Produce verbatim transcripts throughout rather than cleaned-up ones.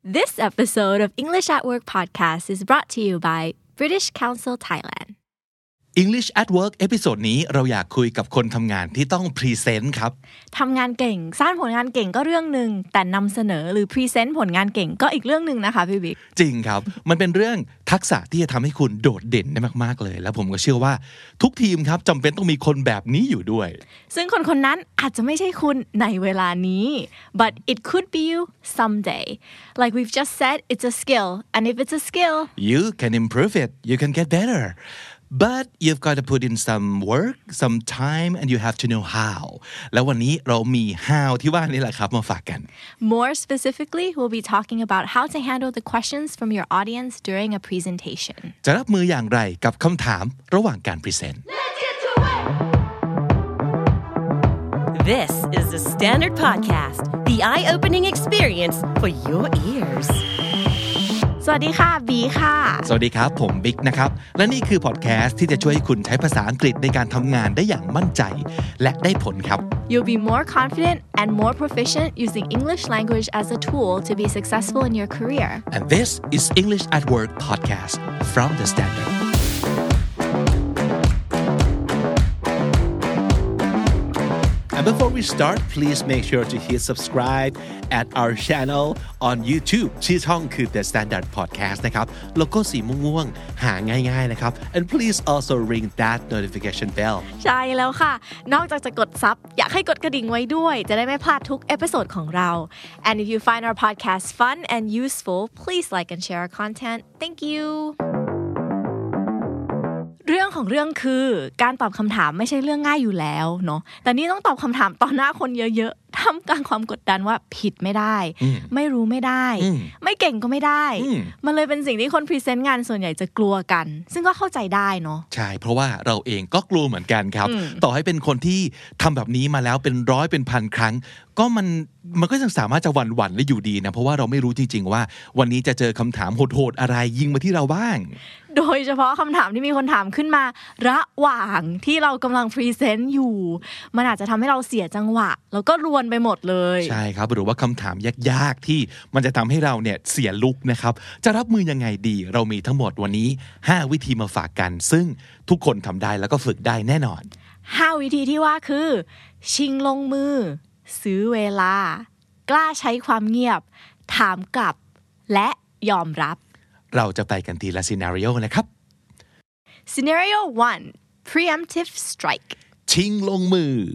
This episode of English at Work podcast is brought to you by British Council Thailand. English at Work เอพิโซดนี้เราอยากคุยกับคนทำงานที่ต้องพรีเซนต์ครับทำงานเก่งสร้างผลงานเก่งก็เรื่องนึงแต่นำเสนอหรือพรีเซนต์ผลงานเก่งก็อีกเรื่องนึงนะคะพี่บิ๊กจริงครับมันเป็นเรื่องทักษะที่จะทำให้คุณโดดเด่นได้มากๆเลยแล้วผมก็เชื่อว่าทุกทีมครับจำเป็นต้องมีคนแบบนี้อยู่ด้วยซึ่งคนคนนั้นอาจจะไม่ใช่คุณในเวลานี้ but it could be you someday like we've just said it's a skill and if it's a skill you can improve it you can get better.But you've got to put in some work, some time, and you have to know how. แล้ววันนี้เรามี how ที่ว่านี่แหละครับมาฝากกัน More specifically, we'll be talking about how to handle the questions from your audience during a presentation. จะรับมืออย่างไรกับคำถามระหว่างการพรีเซนต์ Let's get to it! This is the Standard Podcast, the eye-opening experience for your ears. สวัสดีค่ะบีค่ะสวัสดีครับผมบิ๊กนะครับและนี่คือพอดแคสต์ที่จะช่วยให้คุณใช้ภาษาอังกฤษในการทำงานได้อย่างมั่นใจและได้ผลครับ You'll be more confident and more proficient using English language as a tool to be successful in your career. And this is English at Work podcast from the Standard.And before we start, please make sure to hit subscribe at our channel on YouTube. ชื่อช่องคือ The Standard Podcast นะครับโลโก้สีม่วงๆหาง่ายๆนะครับ And please also ring that notification bell. ใช่แล้วค่ะนอกจากจะกดซับอยากให้กดกระดิ่งไว้ด้วยจะได้ไม่พลาดทุกเอพิโซดของเรา And if you find our podcast fun and useful, please like and share our content. Thank you.เรื่องของเรื่องคือการตอบคำถามไม่ใช่เรื่องง่ายอยู่แล้วเนาะแต่นี่ต้องตอบคำถามต่อหน้าคนเยอะๆท่ามกลางความกดดันว่าผิดไม่ได้ไม่รู้ไม่ได้ไม่เก่งก็ไม่ได้มันเลยเป็นสิ่งที่คนพรีเซนต์งานส่วนใหญ่จะกลัวกันซึ่งก็เข้าใจได้เนาะใช่เพราะว่าเราเองก็กลัวเหมือนกันครับต่อให้เป็นคนที่ทำแบบนี้มาแล้วเป็นร้อยเป็นพันครั้งก็มันมันก็ยังสามารถจะหวั่นหวั่นและอยู่ดีนะเพราะว่าเราไม่รู้จริงๆว่าวันนี้จะเจอคำถามโหดๆอะไรยิงมาที่เราบ้างโดยเฉพาะคำถามที่มีคนถามขึ้นมาระหว่างที่เรากำลังพรีเซนต์อยู่มันอาจจะทำให้เราเสียจังหวะแล้วก็รวนไปหมดเลยใช่ครับหรือว่าคำถามยากๆที่มันจะทำให้เราเนี่ยเสียลุคนะครับจะรับมือยังไงดีเรามีทั้งหมดวันนี้ห้าวิธีมาฝากกันซึ่งทุกคนทำได้แล้วก็ฝึกได้แน่นอนห้าวิธีที่ว่าคือชิงลงมือซื้อเวลากล้าใช้ความเงียบถามกลับและยอมรับเราจะไปกันทีละ scenario นะครับ Scenario one Preemptive strike ชิงลงมือ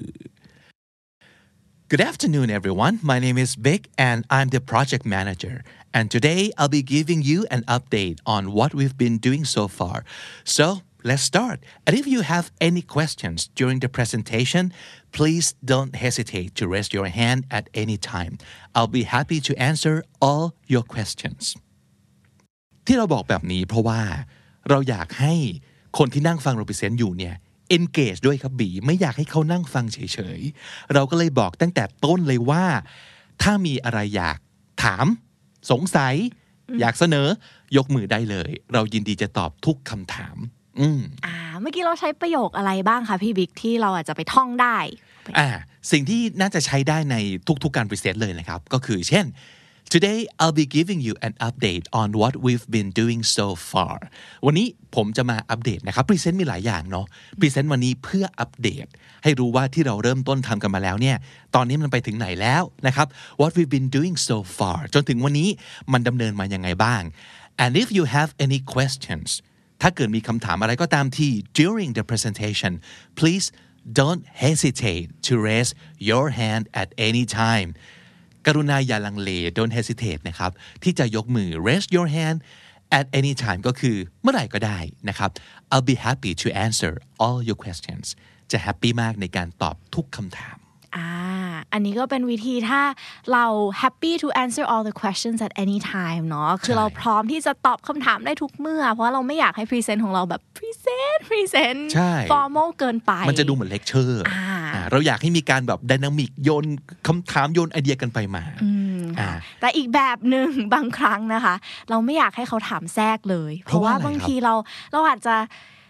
Good afternoon everyone my name is Vic and I'm the project manager and today I'll be giving you an update on what we've been doing so far so let's start and if you have any questions during the presentation please don't hesitate to raise your hand at any time I'll be happy to answer all your questionsที่เราบอกแบบนี้เพราะว่าเราอยากให้คนที่นั่งฟังเราพรีเซนต์อยู่เนี่ย engage ด้วยครับบีไม่อยากให้เขานั่งฟังเฉยๆเราก็เลยบอกตั้งแต่ต้นเลยว่าถ้ามีอะไรอยากถามสงสัยอยากเสนอยกมือได้เลยเรายินดีจะตอบทุกคำถามอืมอ่าเมื่อกี้เราใช้ประโยคอะไรบ้างคะพี่บิ๊กที่เราอาจจะไปท่องได้อ่าสิ่งที่น่าจะใช้ได้ในทุกๆการพรีเซนต์เลยนะครับก็คือเช่นToday I'll be giving you an update on what we've been doing so far วันนี้ผมจะมาอัปเดตนะครับพรีเซนต์มีหลายอย่างเนาะพรีเซนต์วันนี้เพื่ออัปเดตให้รู้ว่าที่เราเริ่มต้นทำกันมาแล้วเนี่ยตอนนี้มันไปถึงไหนแล้วนะครับ what we've been doing so far จนถึงวันนี้มันดำเนินมายังไงบ้าง and if you have any questions ถ้าเกิดมีคำถามอะไรก็ตามที่ during the presentation please don't hesitate to raise your hand at any timeกรุณาอย่าลังเล don't hesitate นะครับที่จะยกมือ raise your hand at any time ก็คือเมื่อไหร่ก็ได้นะครับ I'll be happy to answer all your questions จะแฮปปี้มากในการตอบทุกคำถามอ่าอันนี้ก็เป็นวิธีถ้าเรา happy to answer all the questions at any time เนาะคือเราพร้อมที่จะตอบคำถามได้ทุกเมื่อเพราะเราไม่อยากให้ present ของเราแบบ present present formal เกินไปมันจะดูเหมือน lecture อ่าเราอยากให้มีการแบบ dynamic โยนคำถามโยนไอเดียกันไปมาแต่อีกแบบหนึ่งบางครั้งนะคะเราไม่อยากให้เขาถามแทรกเลยเพราะว่าบางทีเราเราอาจจะ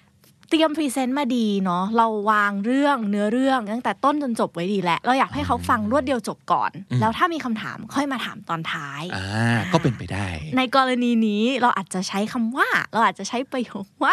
เตรียมพรีเซนต์มาดีเนาะเราวางเรื่องเนื้อเรื่องตั้งแต่ต้นจนจบไว้ดีแล้วเราอยากให้เขาฟังรวดเดียวจบก่อนแล้วถ้ามีคำถามค่อยมาถามตอนท้ายอ่าก็เป็นไปได้ในกรณีนี้เราอาจจะใช้คำว่าเราอาจจะใช้ประโยคว่า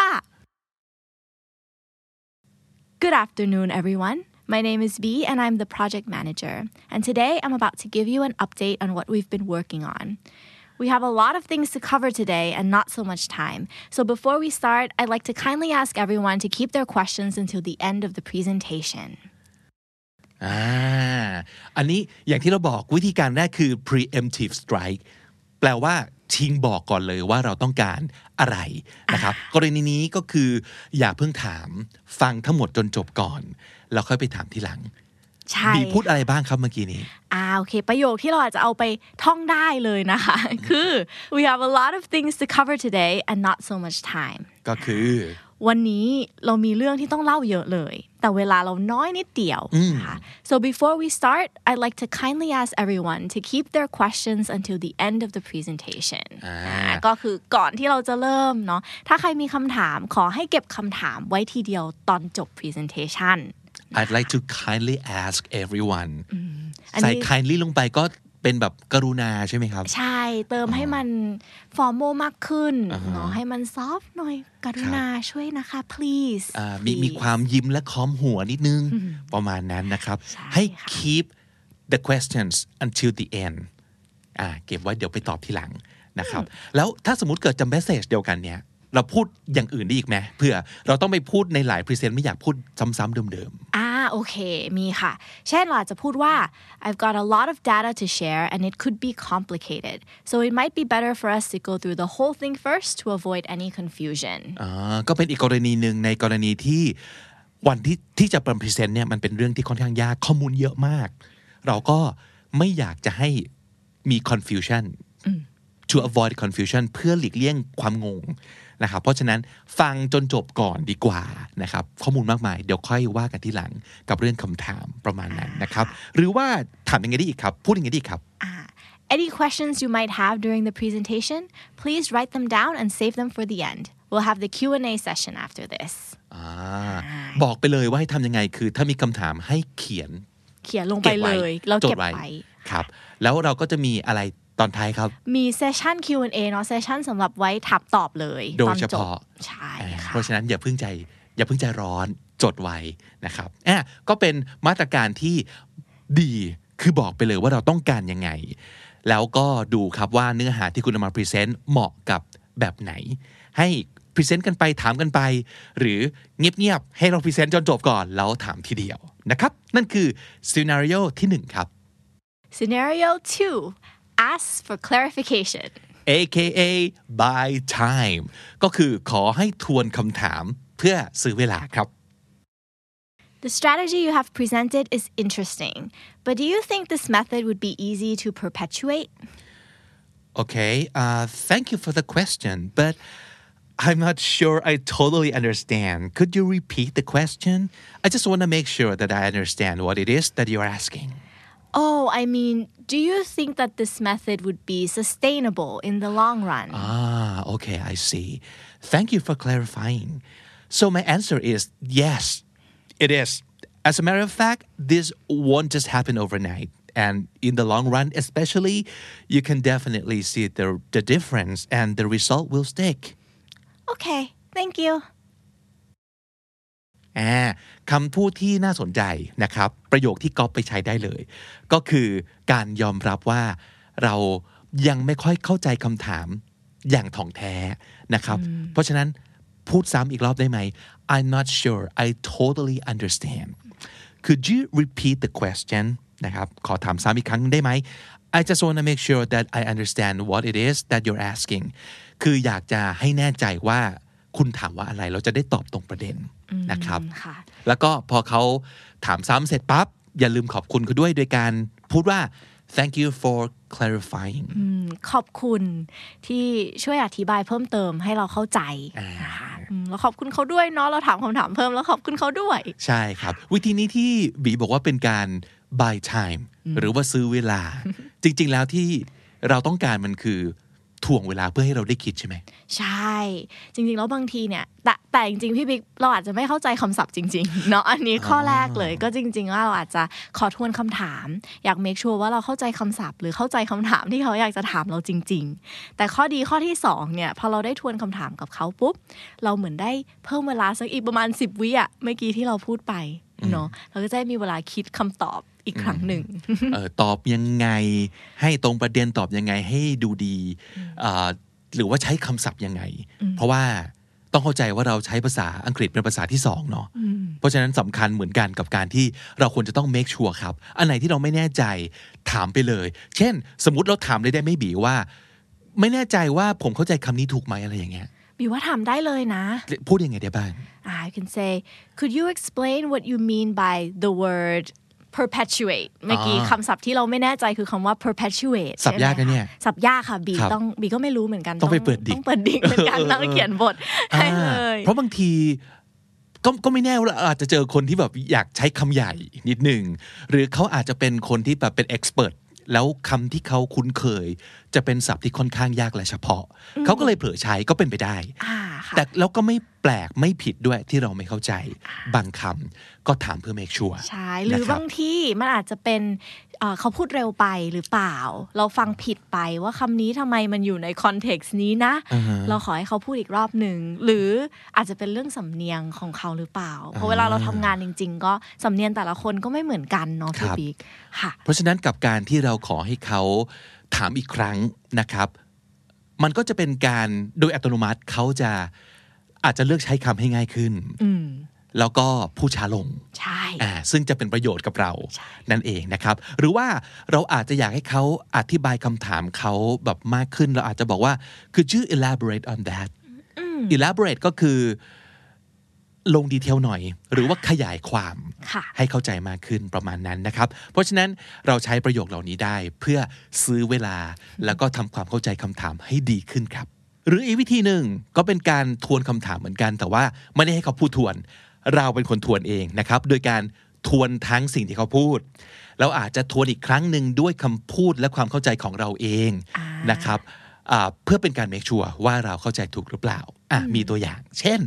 Good afternoon everyone My name is B and I'm the project manager and today I'm about to give you an update on what we've been working on.We have a lot of things to cover today and not so much time. So before we start, I'd like to kindly ask everyone to keep their questions until the end of the presentation. อ่าอันนี้อย่างที่เราบอกวิธีการแรกคือ preemptive strike แปลว่าชิงบอกก่อนเลยว่าเราต้องการอะไรนะครับกรณีนี้ก็คืออย่าเพิ่งถามฟังทั้งหมดจนจบก่อนแล้วค่อยไปถามทีหลังบีพูดอะไรบ้างครับเมื่อกี้นี้อ่าโอเคประโยคที่เราอาจจะเอาไปท่องได้เลยนะคะคือ we have a lot of things to cover today and not so much time ก็คือวันนี้เรามีเรื่องที่ต้องเล่าเยอะเลยแต่เวลาเราน้อยนิดเดียวนะคะ so before we start I'd like to kindly ask everyone to keep their questions until the end of the presentation ก็คือก่อนที่เราจะเริ่มเนาะถ้าใครมีคำถามขอให้เก็บคำถามไว้ทีเดียวตอนจบ presentation I'd like to kindly ask everyone ใส่ kindly ลงไปก็เป็นแบบกรุณาใช่ไหมครับใช่เติมให้มัน formal มากขึ้นเนาะให้มัน soft หน่อยกรุณาช่วยนะคะ please มีมีความยิ้มและค้อมหัวนิดนึงประมาณนั้นนะครับให้ keep the questions until the end อ่าเก็บไว้เดี๋ยวไปตอบทีหลังนะครับแล้วถ้าสมมุติเกิดจำ message เดียวกันเนี่ยเราพูดอย่างอื่นได้อีกไหมเพื่อเราต้องไปพูดในหลายพรีเซนต์ไม่อยากพูดซ้ำๆเดิมๆอ่าโอเคมีค่ะเช่นเราอาจจะพูดว่า I've got a lot of data to share and it could be complicated so it might be better for us to go through the whole thing first to avoid any confusion อ่าก็เป็นอีกกรณีหนึ่งในกรณีที่วันที่ที่จะพรีเซนต์เนี่ยมันเป็นเรื่องที่ค่อนข้างยากข้อมูลเยอะมากเราก็ไม่อยากจะให้มี confusion to avoid confusion เพื่อหลีกเลี่ยงความงงนะครับเพราะฉะนั้นฟังจนจบก่อนดีกว่านะครับข้อมูลมากมายเดี๋ยวค่อยว่ากันทีหลังกับเรื่องคำถามประมาณนั้นนะครับหรือว่าถามยังไงได้อีกครับพูดยังไงได้อีกครับ Any questions you might have during the presentation please write them down and save them for the end we'll have the คิว แอนด์ เอ session after this บอกไปเลยว่าให้ทำยังไงคือถ้ามีคำถามให้เขียนเขียนลงไปเลยเราเก็บไว้ครับแล้วเราก็จะมีอะไรตอนท้ายครับมีเซสชั่น คิว แอนด์ เอ เนาะเซสชั่นสำหรับไว้ถามตอบเลยโดยเฉพาะใช่ค่ะเพราะฉะนั้นอย่าเพิ่งใจอย่าเพิ่งใจร้อนจดไว้นะครับอ่ะก็เป็นมาตรการที่ดีคือบอกไปเลยว่าเราต้องการยังไงแล้วก็ดูครับว่าเนื้อหาที่คุณนำมาพรีเซนต์เหมาะกับแบบไหนให้พรีเซนต์กันไปถามกันไปหรือเงียบๆให้เราพรีเซนต์จนจบก่อนแล้วถามทีเดียวนะครับนั่นคือ scenario ที่หนึ่งครับ scenario two ask for clarification เอ เค เอ buy time ก็คือขอให้ทวนคำถามเพื่อซื้อเวลาครับ The strategy you have presented is interesting, but do you think this method would be easy to perpetuate? Okay, uh, thank you for the question, but I'm not sure I totally understand. Could you repeat the question? I just want to make sure that I understand what it is that you're asking.Oh, I mean, do you think that this method would be sustainable in the long run? Ah, okay, I see. Thank you for clarifying. So my answer is yes, it is. As a matter of fact, this won't just happen overnight. And in the long run, especially, you can definitely see the, the difference and the result will stick. Okay, thank you. คำพูดที่น่าสนใจนะครับประโยคที่ก๊อปไปใช้ได้เลยก็คือการยอมรับว่าเรายังไม่ค่อยเข้าใจคำถามอย่างถ่องแท้นะครับเพราะฉะนั้นพูดซ้ำอีกรอบได้ไหม I'm not sure I totally understand Could you repeat the question นะครับขอถามซ้ำอีกครั้งได้ไหม I just want to make sure that I understand what it is that you're asking คืออยากจะให้แน่ใจว่าคุณถามว่าอะไรเราจะได้ตอบตรงประเด็นนะครับแล้วก็พอเขาถามซ้ำเสร็จปั๊บอย่าลืมขอบคุณเขาด้วยโดยการพูดว่า thank you for clarifying ขอบคุณที่ช่วยอธิบายเพิ่มเติมให้เราเข้าใจนะคะแล้วขอบคุณเขาด้วยเนาะเราถามคำถามเพิ่มแล้วขอบคุณเขาด้วยใช่ครับวิธีนี้ที่บีบอกว่าเป็นการ buy time หรือว่าซื้อเวลา จริงๆแล้วที่เราต้องการมันคือถ่วงเวลาเพื่อให้เราได้คิดใช่ไหมใช่จริงๆแล้วบางทีเนี่ยแต่แต่จริงๆพี่บิ๊กเราอาจจะไม่เข้าใจคำศัพท์จริงๆเนาะอันนี้ข้อแรกเลยก็จริงๆว่าเราอาจจะขอทวนคำถามอยากเมคชัวร์ว่าเราเข้าใจคำศัพท์หรือเข้าใจคำถามที่เขาอยากจะถามเราจริงๆแต่ข้อดีข้อที่สองเนี่ยพอเราได้ทวนคำถามกับเขาปุ๊บเราเหมือนได้เพิ่มเวลาสักอีกประมาณสิบวิอ่ะเมื่อกี้ที่เราพูดไปเนาะเราก็จะมีเวลาคิดคำตอบอีกครั้งหนึ่งเออตอบยังไงให้ตรงประเด็นตอบยังไงให้ดูดีหรือว่าใช้คำศัพท์ยังไงเพราะว่าต้องเข้าใจว่าเราใช้ภาษาอังกฤษเป็นภาษาที่สองเนาะเพราะฉะนั้นสำคัญเหมือนกันกับการที่เราควรจะต้อง make sure ครับอันไหนที่เราไม่แน่ใจถามไปเลยเช่นสมมติเราถามเลยได้ไม่บีว่าไม่แน่ใจว่าผมเข้าใจคำนี้ถูกไหมอะไรอย่างเงี้ยบีว่าถามได้เลยนะพูดยังไงได้บ้าง I can say could you explain what you mean by the word perpetuate เมื่อกี้คำศัพท์ที่เราไม่แน่ใจคือคำว่า perpetuate ศัพท์ยากนะเนี่ยศัพท์ยากค่ะบีต้องบีก็ไม่รู้เหมือนกันต้องไปเปิดดิกต้องเปิดดิกเหมือนกันต้องเขียนบทให้เลยเพราะบางทีก็ก็ไม่แน่ว่าอาจจะเจอคนที่แบบอยากใช้คำใหญ่นิดนึงหรือเขาอาจจะเป็นคนที่แบบเป็น expert แล้วคำที่เขาคุ้นเคยจะเป็นศัพท์ที่ค่อนข้างยากและเฉพาะเขาก็เลยเผลอใช้ก็เป็นไปได้แต่แล้วก็ไม่แปลกไม่ผิดด้วยที่เราไม่เข้าใจบางคำก็ถามเพื่อ make sure ใช่หรือบางที่มันอาจจะเป็นเขาพูดเร็วไปหรือเปล่าเราฟังผิดไปว่าคำนี้ทำไมมันอยู่ในคอนเท็กซ์นี้นะ uh-huh. เราขอให้เขาพูดอีกรอบหนึ่งหรืออาจจะเป็นเรื่องสำเนียงของเขาหรือเปล่า uh-huh. เพราะเวลาเราทำงานจริงๆก็สำเนียงแต่ละคนก็ไม่เหมือนกันเนาะพี่บิ๊กค่ะเพราะฉะนั้นกับการที่เราขอให้เขาถามอีกครั้งนะครับมันก็จะเป็นการโดยอัตโนมัติเขาจะอาจจะเลือกใช้คำให้ง่ายขึ้นแล้วก็พูดช้าลงใช่อ่าซึ่งจะเป็นประโยชน์กับเรานั่นเองนะครับหรือว่าเราอาจจะอยากให้เขาอธิบายคำถามเขาแบบมากขึ้นเราอาจจะบอกว่า could you elaborate on that elaborate ก็คือลงดีเทลหน่อยหรือว่าขยายความให้เข้าใจมากขึ้นประมาณนั้นนะครับเพราะฉะนั้นเราใช้ประโยคเหล่านี้ได้เพื่อซื้อเวลาแล้วก็ทำความเข้าใจคำถามให้ดีขึ้นครับหรืออีกวิธีหนึ่งก็เป็นการทวนคำถามเหมือนกันแต่ว่าไม่ได้ให้เขาพูดทวนเราเป็นคนทวนเองนะครับโดยการทวนทั้งสิ่งที่เขาพูดเราอาจจะทวนอีกครั้งหนึ่งด้วยคำพูดและความเข้าใจของเราเองนะครับเพื่อเป็นการ make sure ว่าเราเข้าใจถูกหรือเปล่าอ่ะมีตัวอย่างเช่น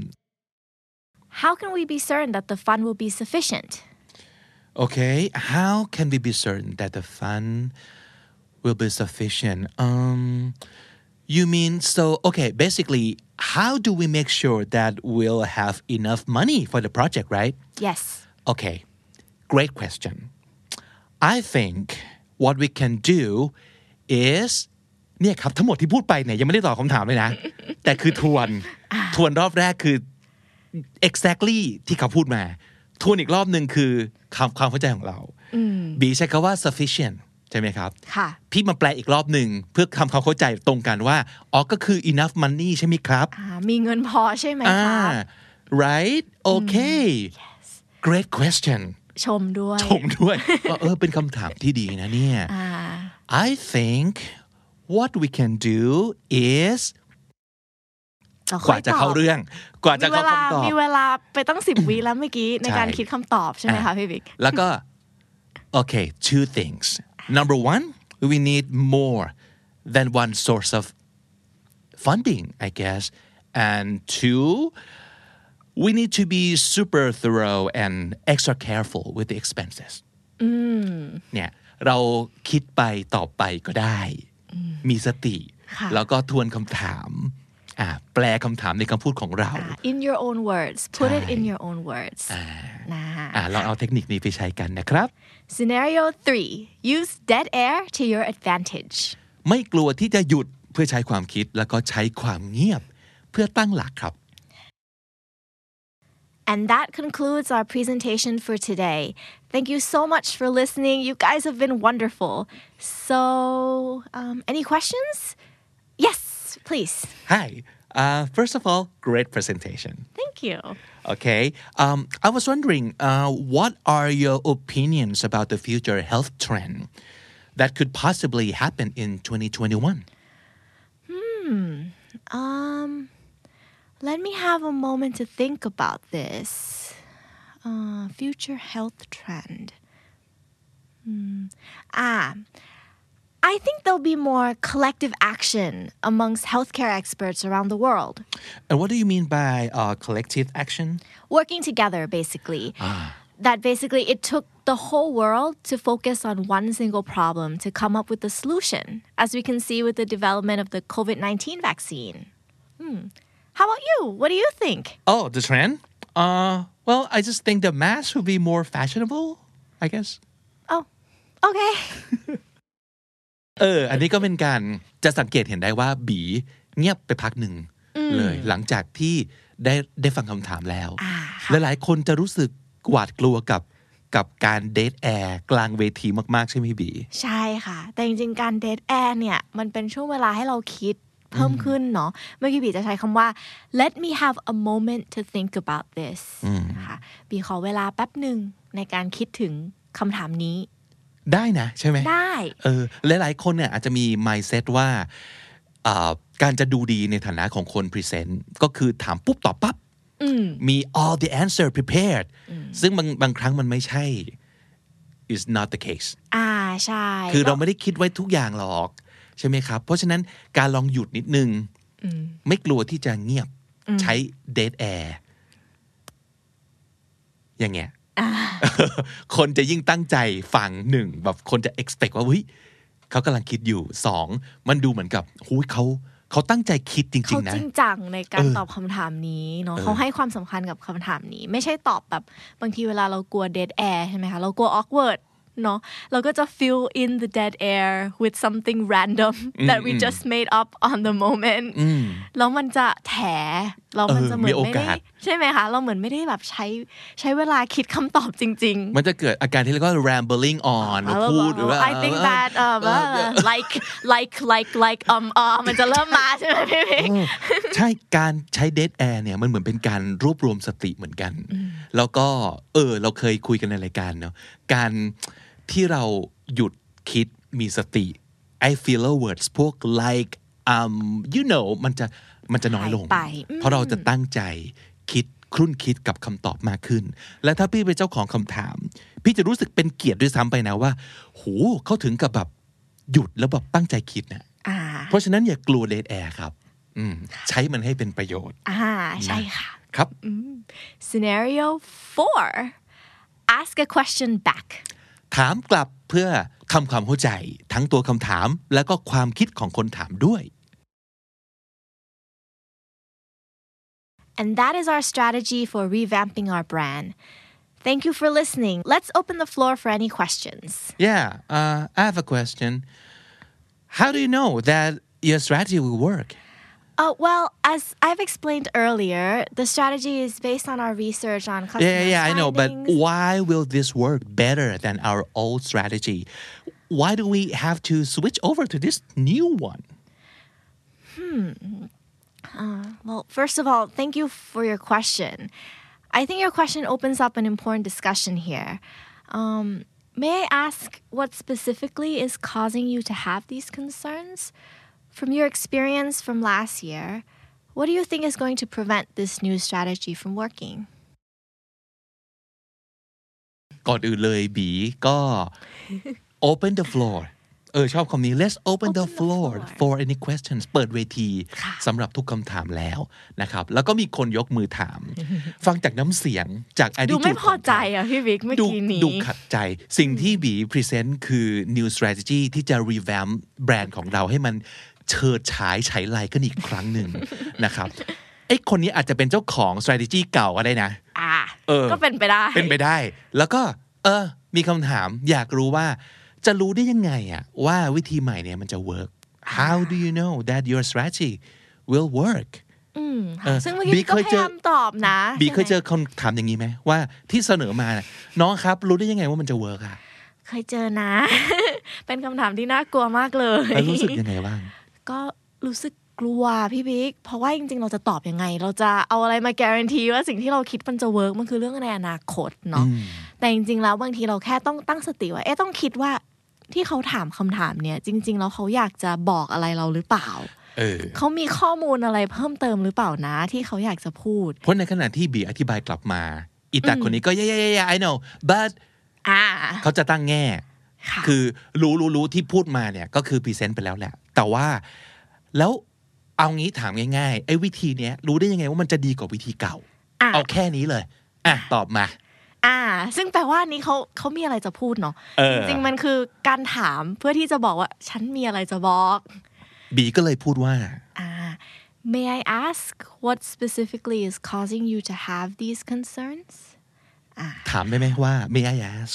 How can we be certain that the fun will be sufficient? Okay, how can we be certain that the fun will be sufficient? Um, you mean so? Okay, basically, how do we make sure that we'll have enough money for the project, right? Yes. Okay, great question. I think what we can do is เนี่ยครับทั้งหมดที่พูดไปเนี่ยยังไม่ได้ตอบคำถามเลยนะ แต่คือทวนทวนรอบแรกคือexactly ที่เขาพูดมาทวนอีกรอบหนึ่งคือความความเข้าใจของเราบีใช้คำว่า sufficient ใช่ไหมครับค่ะพี่มาแปลอีกรอบหนึ่งเพื่อทำความเข้าใจตรงกันว่าอ๋อก็คือ enough money ใช่ไหมครับมีเงินพอใช่ไหมครับ right okay yes great question ชมด้วยชมด้วยว่าเออเป็นคำถามที่ดีนะเนี่ย I think what we can do isกว่าจะเข้าเรื่องกว่าจะเข้าคำตอบมีเวลาไปตั้งสิบวิแล้วเมื่อกี้ในการคิดคำตอบใช่ไหมคะพี่บิ๊กแล้วก็ okay two things number one we need more than one source of funding I guess and two we need to be super thorough and extra careful with the expenses เนี่ยเราคิดไปตอบไปก็ได้มีสติแล้วก็ทวนคำถามแปลคำถามในคำพูดของเรา in your own words put it in your own words นะเราเอาเทคนิคนี้ไปใช้กันนะครับ Scenario three use dead air to your advantage ไม่กลัวที่จะหยุดเพื่อใช้ความคิดแล้วก็ใช้ความเงียบเพื่อตั้งหลักครับ And that concludes our presentation for today. Thank you so much for listening. You guys have been wonderful. So, um, any questions? Yes, please. Hi. Uh, first of all, great presentation. Thank you. Okay. Um, I was wondering, uh, what are your opinions about the future health trend that could possibly happen in twenty twenty-one? Hmm. Um, let me have a moment to think about this. Uh, future health trend. Hmm. Ah. I think there'll be more collective action amongst healthcare experts around the world. And what do you mean by uh, collective action? Working together, basically. Ah. That basically it took the whole world to focus on one single problem to come up with a solution, as we can see with the development of the covid nineteen vaccine. Hmm. How about you? What do you think? Oh, the trend? Uh, well, I just think the mask would be more fashionable, I guess. Oh, okay. เออ อันนี้ก็เป็นการจะสังเกตเห็นได้ว่าบีเงียบไปพักหนึ่งเลยหลังจากที่ได้ได้ฟังคำถามแล้วและหลายคนจะรู้สึกหวาดกลัวกับกับการเดทแอร์กลางเวทีมากๆใช่ไหมบีใช่ค่ะแต่จริงๆการเดทแอร์เนี่ยมันเป็นช่วงเวลาให้เราคิดเพิ่มขึ้นเนาะเมื่อกี้บีจะใช้คำว่า let me have a moment to think about this นะคะบีขอเวลาแป๊บหนึ่งในการคิดถึงคำถามนี้ได้นะใช่ไหมได้เออหลายๆคนเนี่ยอาจจะมี mindset ว่าการจะดูดีในฐานะของคน present ก็คือถามปุ๊บตอบปั๊บมี all the answer prepared ซึ่งบางบางครั้งมันไม่ใช่ is not the case อ่าใช่คือเราไม่ได้คิดไว้ทุกอย่างหรอกใช่ไหมครับเพราะฉะนั้นการลองหยุดนิดนึงไม่กลัวที่จะเงียบใช้ dead air อย่างเงี้ยคนจะยิ่งตั้งใจฟังหนึ่งแบบคนจะ expect ว่าเฮ้ยเขากำลังคิดอยู่สองมันดูเหมือนกับหูยเขาเขาตั้งใจคิดจริงๆนะเขาจริงจังในการตอบคำถามนี้เนาะเขาให้ความสำคัญกับคำถามนี้ไม่ใช่ตอบแบบบางทีเวลาเรากลัว dead air ใช่ไหมคะเรากลัว awkward เนาะเราก็จะ fill in the dead air with something random that we just made up on the moment แล้วมันจะแถแล้วมันจะเหมือนไม่ได้ใช่ไหมคะเราเหมือนไม่ได้แบบใช้ใช้เวลาคิดคำตอบจริงๆมันจะเกิดอาการที่เรียกว่า rambling on พูดหรือว่า I think that uh, like like like like um uh มันจะเริ่มมาใช่ไหมพี่พี่ใช่การใช้ dead air เนี่ยมันเหมือนเป็นการรวบรวมสติเหมือนกันแล้วก็เออเราเคยคุยกันในรายการเนาะการที่เราหยุดคิดมีสติ I filler words พวก like um you know มันจะมันจะน้อยลงเพราะเราจะตั้งใจคิดครุ่นคิดกับคำตอบมากขึ้นและถ้าพี่เป็นเจ้าของคำถามพี่จะรู้สึกเป็นเกียรติด้วยซ้ำไปนะว่าโหเขาถึงกับแบบหยุดแล้วแบบตั้งใจคิดนะเพราะฉะนั้นอย่ากลัว dead air ครับใช้มันให้เป็นประโยชน์อ่าใช่ค่ะครับ scenario four ask a question back ถามกลับเพื่อทำความเข้าใจทั้งตัวคำถามและก็ความคิดของคนถามด้วย And that is our strategy for revamping our brand. Thank you for listening. Let's open the floor for any questions. Yeah, uh, I have a question. How do you know that your strategy will work? Uh, well, as I've explained earlier, the strategy is based on our research on customer Yeah, yeah, findings. I know, but why will this work better than our old strategy? Why do we have to switch over to this new one? Hmm. Uh, well, first of all, thank you for your question. I think your question opens up an important discussion here. Um, may I ask what specifically is causing you to have these concerns?From your experience from last year, what do you think is going to prevent this new strategy from working? ก่อนอื่นเลยบีก็ open the floor เออชอบคำนี้ let's open, open the, floor the floor for any questions เปิดเวทีสำหรับทุกคำถามแล้วนะครับแล้วก็มีคนยกมือถาม ฟังจากน้ำเสียงจาก attitude ดูไม่พอใจอ่ะพี่วิกเมื่อกี้นี้ดูขัดใจสิ่งที่บี present คือ new strategy ที่จะ revamp แบรนด์ของเราให้มันเชิดฉายฉายไลกันอีกครั้งหนึ่งนะครับไอ้คนนี้อาจจะเป็นเจ้าของ strategy เก่าก็ได้นะอ่าก็เป็นไปได้เป็นไปได้แล้วก็เออมีคำถามอยากรู้ว่าจะรู้ได้ยังไงอะว่าวิธีใหม่เนี่ยมันจะ work How do you know that your strategy will work อืมซึ่งเมื่อกี้ก็พยายามตอบนะบีเคยเจอคำถามอย่างนี้ไหมว่าที่เสนอมาน้องครับรู้ได้ยังไงว่ามันจะ work อะเคยเจอนะ เป็นคำถามที่น่ากลัวมากเลยรู้สึกยังไงบ้างก็รู้สึกกลัวพี่บิ๊กเพราะว่าจริงๆเราจะตอบยังไงเราจะเอาอะไรมาการันตีว่าสิ่งที่เราคิดมันจะเวิร์กมันคือเรื่องในอนาคตเนาะแต่จริงๆแล้วบางทีเราแค่ต้องตั้งสติว่าเอ๊ะต้องคิดว่าที่เขาถามคำถามเนี่ยจริงๆแล้วเขาอยากจะบอกอะไรเราหรือเปล่าเออเขามีข้อมูลอะไรเพิ่มเติมหรือเปล่านะที่เขาอยากจะพูดเพราะในขณะที่บีอธิบายกลับมาอีตาคนนี้ก็ yeah yeah yeah I know but อ่าเขาจะตั้งแง่คือรู้รู้รู้ที่พูดมาเนี่ยก็คือพรีเซนต์ไปแล้วแหละแต่ว่าแล้วเอางี้ถามง่ายๆไอ้วิธีเนี้ยรู้ได้ยังไงว่ามันจะดีกว่าวิธีเก่าเอาแค่นี้เลยอ่ะตอบมาอ่าซึ่งแปลว่านี้เขาเขามีอะไรจะพูดเนาะจริงๆมันคือการถามเพื่อที่จะบอกว่าฉันมีอะไรจะบอกบีก็เลยพูดว่าอ่า May I ask what specifically is causing you to have these concerns ถามได้ไหมว่า May I ask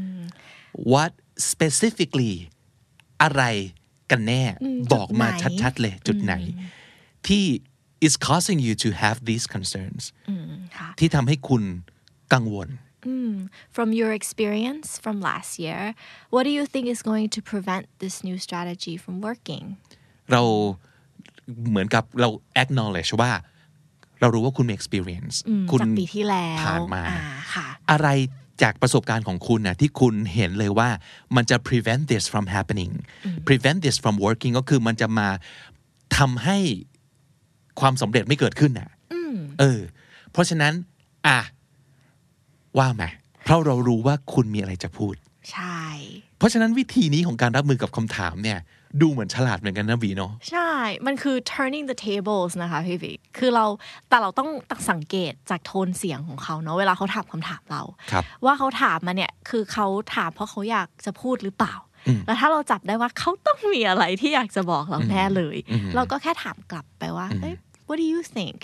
what specifically อะไรกันแน่บอกมาชัดๆเลยจุดไหนที่ is causing you to have these concerns ที่ทำให้คุณกังวล Mm. From your experience from last year, what do you think is going to prevent this new strategy from working? เราเหมือนกับเรา acknowledge ว่าเรารู้ว่าคุณมี experience คุณจากปีที่แล้วผ่านมาอะไรจากประสบการณ์ของคุณนะที่คุณเห็นเลยว่ามันจะ prevent this from happening prevent this from working ก็คือมันจะมาทำให้ความสำเร็จไม่เกิดขึ้นน่ะเออเพราะฉะนั้นอ่ะว่าไหมเพราะเรารู้ว่าคุณมีอะไรจะพูดใช่เพราะฉะนั้นวิธีนี้ของการรับมือกับคำถามเนี่ยดูเหมือนฉลาดเหมือนกันนะวีเนาะใช่มันคือ turning the tables นะคะพี่วิคือเราแต่เราต้องสังเกตจากโทนเสียงของเขาเนาะเวลาเขาถามคำถามเราว่าเขาถามมาเนี่ยคือเขาถามเพราะเขาอยากจะพูดหรือเปล่าแล้วถ้าเราจับได้ว่าเขาต้องมีอะไรที่อยากจะบอกเราแน่เลยเราก็แค่ถามกลับไปว่า what do you think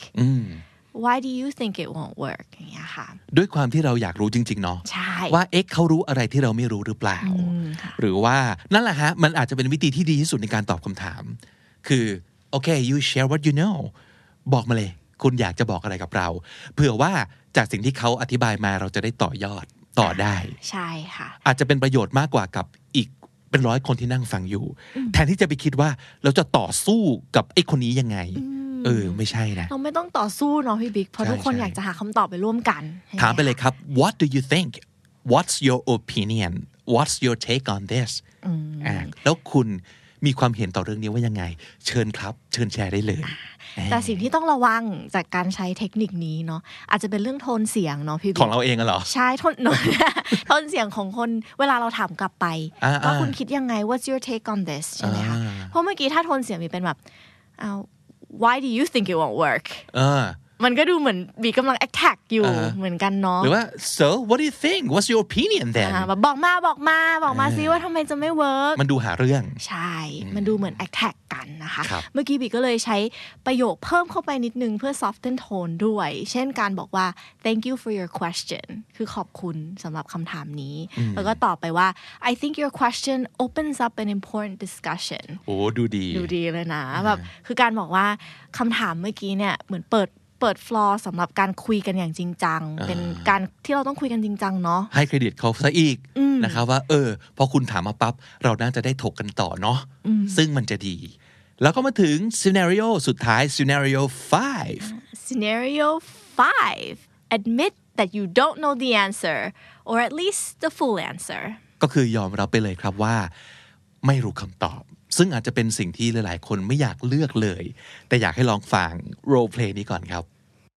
Why do you think it won't work อย่างเงี้ยค่ะด้วยความที่เราอยากรู้จริงๆเนาะว่าเอ๊ะเขารู้อะไรที่เราไม่รู้หรือเปล่าหรือว่านั่นแหละฮะมันอาจจะเป็นวิธีที่ดีที่สุดในการตอบคำถามคือโอเค you share what you know บอกมาเลยคุณอยากจะบอกอะไรกับเราเผื่อว่าจากสิ่งที่เขาอธิบายมาเราจะได้ต่อยอดต่อได้ใช่ค่ะอาจจะเป็นประโยชน์มากกว่ากับอีกเป็นร้อยคนที่นั่งฟังอยู่แทนที่จะไปคิดว่าเราจะต่อสู้กับไอ้คนนี้ยังไงเออไม่ใช่นะเราไม่ต้องต่อสู้เนาะพี่บิ๊กเพราะทุกคนอยากจะหาคำตอบไปร่วมกันถามไปเลยครับ What do you think What's your opinion What's your take on this อ่าแล้วคุณมีความเห็นต่อเรื่องนี้ว่ายังไงเชิญครับเชิญแชร์ได้เลยแต่สิ่งที่ต้องระวังจากการใช้เทคนิคนี้เนาะอาจจะเป็นเรื่องโทนเสียงเนาะพี่บิ๊กของเราเองเหรอใช่โทนโทนเสียงของคนเวลาเราถามกลับไปว่าคุณคิดยังไง What's your take on this ใช่ไหมคะเพราะเมื่อกี้ถ้าโทนเสียงมีเป็นแบบอ้าวWhy do you think it won't work มันก็ดูเหมือนบีกำลัง attack อยู่เหมือนกันเนาะหรือว่า so what do you think what's your opinion then แบบบอกมาบอกมาบอกมาซิว่าทำไมจะไม่ work มันดูหาเรื่องใช่มันดูเหมือน attack กันนะคะเมื่อกี้บีก็เลยใช้ประโยคเพิ่มเข้าไปนิดนึงเพื่อ soften tone ด้วยเช่นการบอกว่า thank you for your question คือขอบคุณสำหรับคำถามนี้แล้วก็ตอบไปว่า I think your question opens up an important discussion โอ้ดูดีดูดีเลยนะแบบคือการบอกว่าคำถามเมื่อกี้เนี่ยเหมือนเปิดเปิดฟลอร์สำหรับการคุยกันอย่างจริงจังเป็นการที่เราต้องคุยกันจริงจังเนาะให้เครดิตเขาซะอีกนะครับว่าเออพอคุณถามมาปั๊บเราน่าจะได้ถกกันต่อเนาะซึ่งมันจะดีแล้วก็มาถึง scenario สุดท้าย scenario five scenario five admit that you don't know the answer or at least the full answer ก็คือยอมรับไปเลยครับว่าไม่รู้คำตอบซึ่งอาจจะเป็นสิ่งที่หลายๆคนไม่อยากเลือกเลยแต่อยากให้ลองฟัง role play นี้ก่อนครับ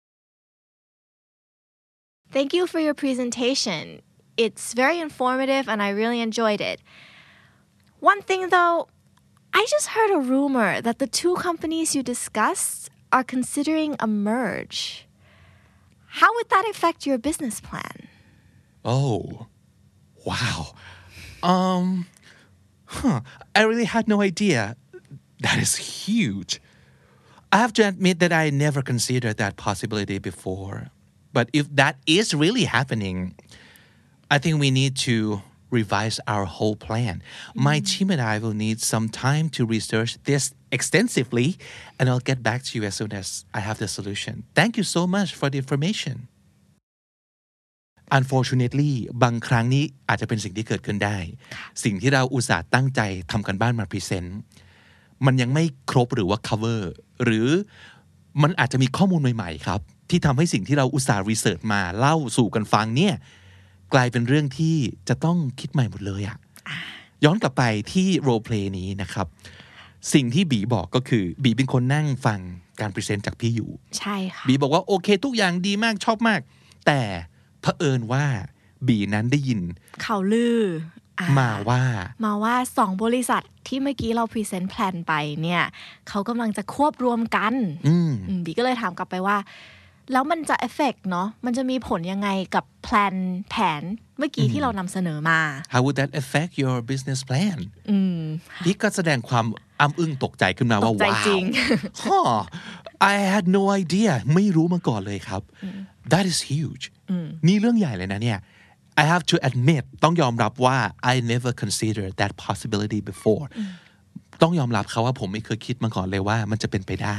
Thank you for your presentation. It's very informative and I really enjoyed it. One thing though, I just heard a rumor that the two companies you discussed are considering a merge. How would that affect your business plan? Oh, wow. Um...Huh, I really had no idea. That is huge. I have to admit that I never considered that possibility before. But if that is really happening, I think we need to revise our whole plan. Mm-hmm. My team and I will need some time to research this extensively, and I'll get back to you as soon as I have the solution. Thank you so much for the information.Unfortunately บางครั้งนี้อาจจะเป็นสิ่งที่เกิดขึ้นได้สิ่งที่เราอุตส่าห์ตั้งใจทำกันบ้านมาพรีเซนต์มันยังไม่ครบหรือว่า cover หรือมันอาจจะมีข้อมูลใหม่ๆครับที่ทำให้สิ่งที่เราอุตส่าห์รีเสิร์ชมาเล่าสู่กันฟังเนี่ยกลายเป็นเรื่องที่จะต้องคิดใหม่หมดเลยอ่ะย้อนกลับไปที่ role play นี้นะครับสิ่งที่บีบอกก็คือบีเป็นคนนั่งฟังการพรีเซนต์จากพี่อยู่ใช่ค่ะบีบอกว่าโอเคทุกอย่างดีมากชอบมากแต่เผอิญว่าบีนั้นได้ยินข่าวลือมาว่ามาว่าสองบริษัทที่เมื่อกี้เราพรีเซนต์แพลนไปเนี่ยเขากำลังจะควบรวมกันบีก็เลยถามกลับไปว่าแล้วมันจะเอฟเฟกต์เนาะมันจะมีผลยังไงกับแพลนแผนเมื่อกี้ที่เรานำเสนอมา How would that affect your business plan พี่ก็แสดงความอ้ำอึ้งตกใจขึ้นมาว่าว้าว I had no idea ไม่รู้มาก่อนเลยครับ That is huge นี่เรื่องใหญ่เลยนะเนี่ย I have to admit ต้องยอมรับว่า I never considered that possibility before ต้องยอมรับเขาว่าผมไม่เคยคิดมาก่อนเลยว่ามันจะเป็นไปได้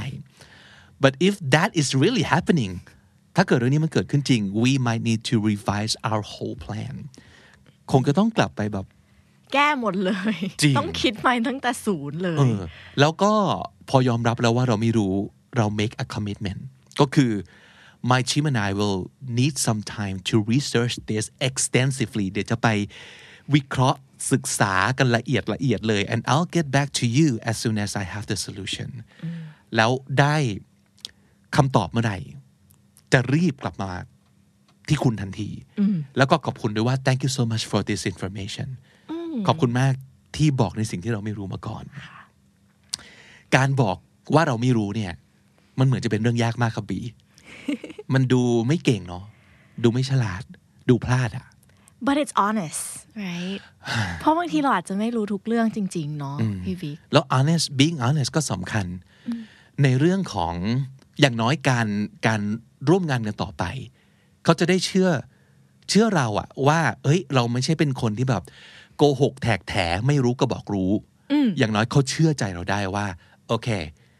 But if that is really happening ถ้าเกิดเรื่องนี้มันเกิดขึ้นจริง we might need to revise our whole plan คงจะต้องกลับไปแบบแก้หมดเลยต้องคิดใหม่ตั้งแต่ศูนย์เลยแล้วก็พอยอมรับแล้วว่าเราไม่รู้เรา make a commitment ก็คือ my team and I will need some time to research this extensively เดี๋ยวจะไปวิเคราะห์ศึกษากันละเอียดละเอียดเลย and I'll get back to you as soon as I have the solution แล้วได้คำตอบเมื่อไหร่จะรีบกลับมาที่คุณทันทีแล้วก็ขอบคุณด้วยว่า thank you so much for this information ขอบคุณมากที่บอกในสิ่งที่เราไม่รู้มาก่อนการบอกว่าเราไม่รู้เนี่ยมันเหมือนจะเป็นเรื่องยากมากครับบี มันดูไม่เก่งเนาะดูไม่ฉลาดดูพลาดอ่ะ but it's honest right เพราะบางทีเราอาจจะไม่รู้ทุกเรื่องจริงๆเนาะพี่บิ๊กแล้ว honest being honest ก็สำคัญในเรื่องของอย่างน้อยการการร่วมงานกันต่อไปเขาจะได้เชื่อเชื่อเราอะว่าเอ้ยเราไม่ใช่เป็นคนที่แบบโกหกแทกแถไม่รู้ก็บอกรู้อย่างน้อยเขาเชื่อใจเราได้ว่าโอเค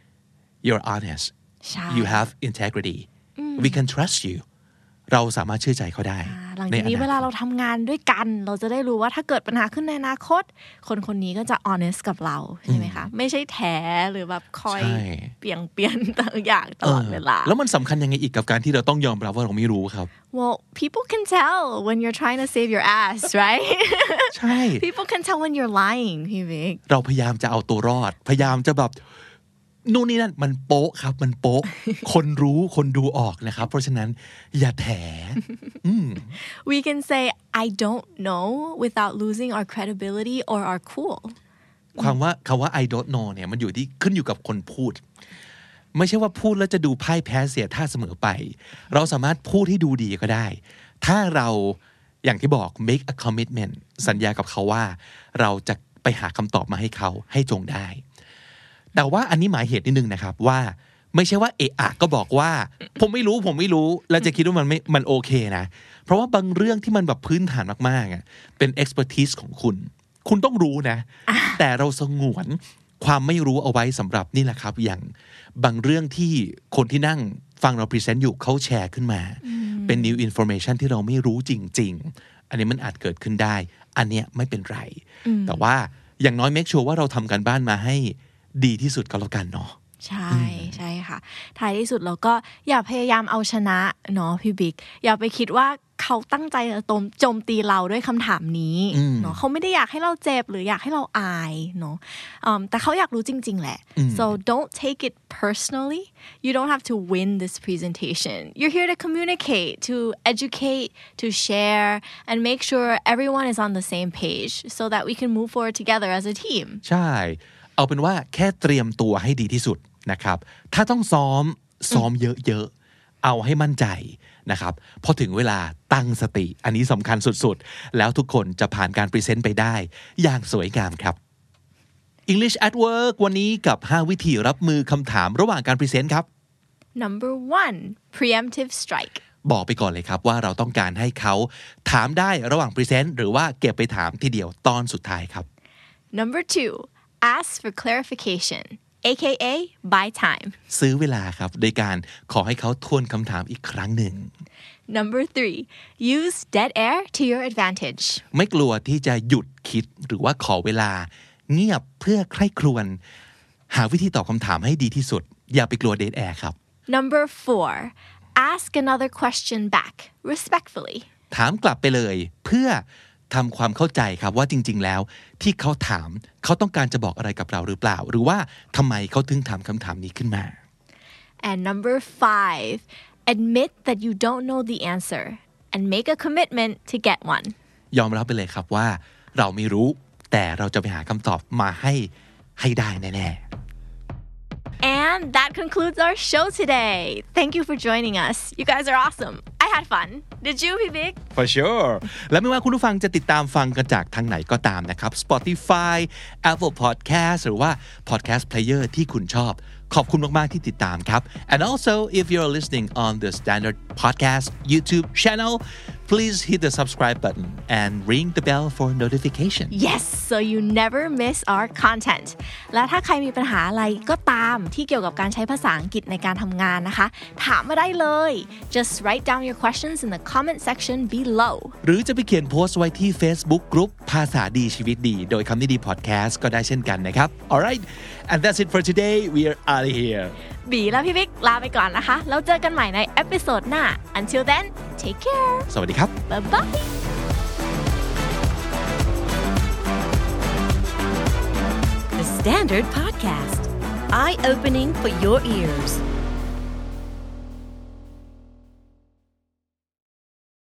you're honest you have integrity we can trust you เราสามารถเชื่อใจเขาได้หลังจากนี้เวลาเราทำงานด้วยกันเราจะได้รู้ว่าถ้าเกิดปัญหาขึ้นในอนาคตคนคนนี้ก็จะ honest กับเราใช่ไหมคะไม่ใช่แถหรือแบบคอยเปลี่ยนเปลี่ยนต่างอย่างตลอดเวลาแล้วมันสำคัญยังไงอีกกับการที่เราต้องยอมรับว่าเราไม่รู้ครับ Well people can tell when you're trying to save your ass right ใช่ people can tell when you're lying พี่บิ๊กเราพยายามจะเอาตัวรอดพยายามจะแบบนู่นนี่นั่นมันโป๊ะครับมันโป๊ะ คนรู้คนดูออกนะครับเพราะฉะนั้นอย่าแถ We can say I don't know without losing our credibility or our cool ความว่าคำว่า I don't know เนี่ยมันอยู่ที่ขึ้นอยู่กับคนพูดไม่ใช่ว่าพูดแล้วจะดูพ่ายแพ้เสียท่าเสมอไปเราสามารถพูดให้ดูดีก็ได้ถ้าเราอย่างที่บอก make a commitment สัญญากับเขาว่าเราจะไปหาคำตอบมาให้เขาให้จงได้แต่ว่าอันนี้หมายเหตุนิดนึงนะครับว่าไม่ใช่ว่าเอะอะก็บอกว่าผมไม่รู้ผมไม่รู้แล้วจะคิดว่ามันไม่มันโอเคนะเพราะว่าบางเรื่องที่มันแบบพื้นฐานมากๆอ่ะเป็น expertise ของคุณคุณต้องรู้นะแต่เราสงวนความไม่รู้เอาไว้สำหรับนี่แหละครับอย่างบางเรื่องที่คนที่นั่งฟังเราพรีเซนต์อยู่เขาแชร์ขึ้นมาเป็น new information ที่เราไม่รู้จริงๆอันนี้มันอาจเกิดขึ้นได้อันเนี้ยไม่เป็นไรแต่ว่าอย่างน้อย make sure ว่าเราทำการบ้านมาให้ดีที่สุดก็แล้วกันเนาะใช่ใช่ค่ะท้ายที่สุดเราก็อย่าพยายามเอาชนะเนาะพี่บิ๊กอย่าไปคิดว่าเขาตั้งใจจะโจมตีเราด้วยคำถามนี้เนาะเขาไม่ได้อยากให้เราเจ็บหรืออยากให้เราอายเนาะแต่เขาอยากรู้จริงๆแหละ so don't take it personally you don't have to win this presentation you're here to communicate to educate to share and make sure everyone is on the same page so that we can move forward together as a team ใช่เอาเป็นว่าแค่เตรียมตัวให้ดีที่สุดนะครับถ้าต้องซ้อมซ้อมเยอะๆเอาให้มั่นใจนะครับพอถึงเวลาตั้งสติอันนี้สำคัญสุดๆแล้วทุกคนจะผ่านการพรีเซนต์ไปได้อย่างสวยงามครับ English at Work วันนี้กับห้าวิธีรับมือคำถามระหว่างการพรีเซนต์ครับ Number one preemptive strike บอกไปก่อนเลยครับว่าเราต้องการให้เขาถามได้ระหว่างพรีเซนต์หรือว่าเก็บไปถามทีเดียวตอนสุดท้ายครับ Number two ask for clarification aka buy time ซื้อเวลาครับโดยการขอให้เขาทวนคำถามอีกครั้งหนึ่ง Number three use dead air to your advantage ไม่กลัวที่จะหยุดคิดหรือว่าขอเวลาเงียบเพื่อใคร่ครวญหาวิธีตอบคำถามให้ดีที่สุดอย่าไปกลัว dead air ครับ Number four ask another question back respectfully ถามกลับไปเลยเพื่อทำความเข้าใจครับว่าจริงๆแล้วที่เขาถามเขาต้องการจะบอกอะไรกับเราหรือเปล่าหรือว่าทำไมเขาถึงถามคำถามนี้ขึ้นมา And number five admit that you don't know the answer and make a commitment to get one ยอมรับไปเลยครับว่าเราไม่รู้แต่เราจะไปหาคำตอบมาให้ให้ได้แน่ๆ And that concludes our show today. Thank you for joining us. You guys are awesome. I had fun. Did you, Vivek? For sure. และไม่ว่าคุณผู้ฟังจะติดตามฟังกันจากทางไหนก็ตามนะครับ Spotify, Apple Podcast หรือว่า Podcast Player ที่คุณชอบขอบคุณมากๆที่ติดตามครับ And also if you're listening on the Standard Podcast YouTube channel please hit the subscribe button and ring the bell for notification Yes so you never miss our content และถ้าใครมีปัญหาอะไรก็ตามที่เกี่ยวกับการใช้ภาษาอังกฤษในการทำงานนะคะถามมาได้เลย Just write down your questions in the comment section below หรือจะไปเขียนโพสต์ไว้ที่ Facebook Group ภาษาดีชีวิตดีโดยคำนี้ดี Podcast ก็ได้เช่นกันนะครับ Alright and that's it for today we are out of here บีและพี่บิ๊กลาไปก่อนนะคะแล้วเจอกันใหม่ในเอพิโซดหน้า Until then take care สวัสดีครับ Bye bye The Standard Podcast Eye-opening for your ears